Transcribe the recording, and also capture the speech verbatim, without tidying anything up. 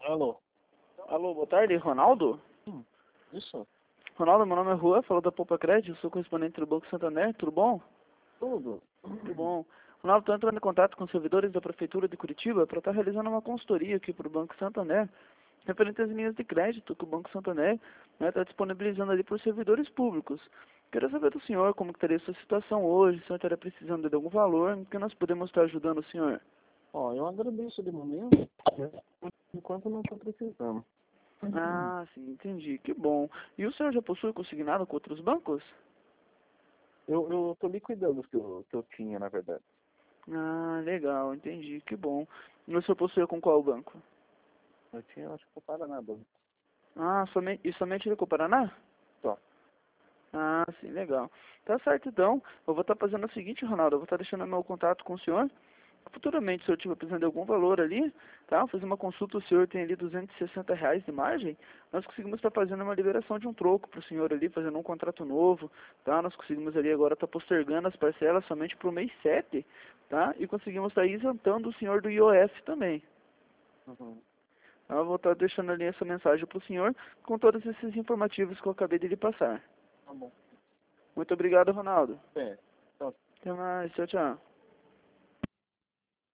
Alô? Alô, boa tarde, Ronaldo? Hum, isso? Ronaldo, meu nome é Juan, falo da Poupa Crédito, sou correspondente do Banco Santander, tudo bom? Tudo? Tudo bom. Ronaldo, estou entrando em contato com os servidores da Prefeitura de Curitiba para estar realizando uma consultoria aqui para o Banco Santander, referente às linhas de crédito que o Banco Santander está disponibilizando ali para os servidores públicos. Queria saber do senhor como que estaria a sua situação hoje, se o senhor estaria precisando de algum valor, em que nós podemos estar ajudando o senhor. Ó, eu agradeço de momento, mas por enquanto não estou precisando. Ah, sim, entendi, que bom. E o senhor já possui consignado com outros bancos? Eu, eu tô liquidando os que eu, que eu tinha, na verdade. Ah, legal, entendi, que bom. E o senhor possui com qual banco? Eu tinha, acho que o Paraná. Banco. Ah, somente, e somente ele com o Paraná? Só. Ah, sim, legal. Tá certo, então. Eu vou estar fazendo o seguinte, Ronaldo, eu vou estar deixando meu contato com o senhor. Futuramente, se eu estiver precisando de algum valor ali, tá? Fazer uma consulta, o senhor tem ali duzentos e sessenta reais de margem, nós conseguimos estar fazendo uma liberação de um troco para o senhor ali, fazendo um contrato novo, tá? Nós conseguimos ali agora estar postergando as parcelas somente para o mês sete, tá? E conseguimos estar isentando o senhor do I O F também. Uhum. Eu vou estar deixando ali essa mensagem para o senhor com todos esses informativos que eu acabei de lhe passar. Tá bom. Muito obrigado, Ronaldo. É. Então, Até mais. Tchau, tchau.